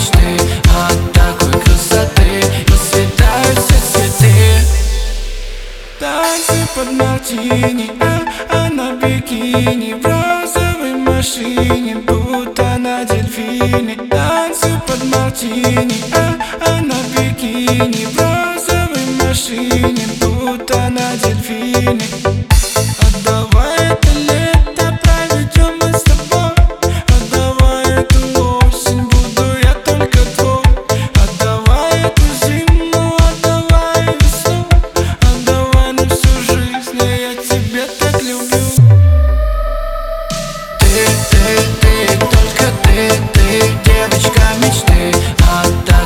мечты. От такой красоты я съедаю все цветы. Танцы под мартини, она в бикини, в розовой машине, будто на дельфине. Танцы под мартини, она в бикини, в розовой машине, будто на дельфине. Отдавай это лето, проведем мы с тобой. Отдавай эту осень, буду я только твой. Отдавай эту зиму, отдавай весну. Отдавай на всю жизнь, я тебя так люблю. Ты, только ты, девочка мечты. Отдай